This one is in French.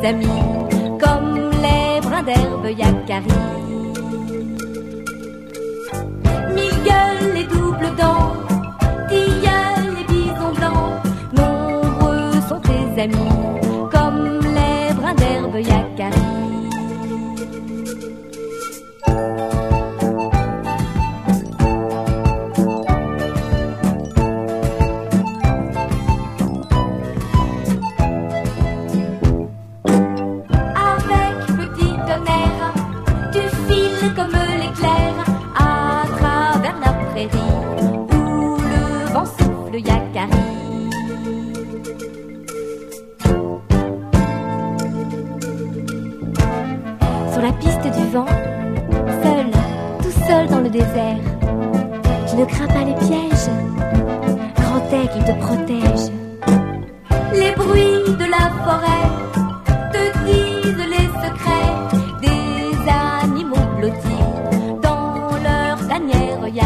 amis, comme les brins d'herbe Yakari. Mille gueules et doubles dents, tilleuls et bisons blancs, nombreux sont tes amis, comme les brins d'herbe Yakari. Comme l'éclair à travers la prairie où le vent souffle Yakari. Sur la piste du vent, seul, tout seul dans le désert, tu ne crains pas les pièges. Grand aigle te protège.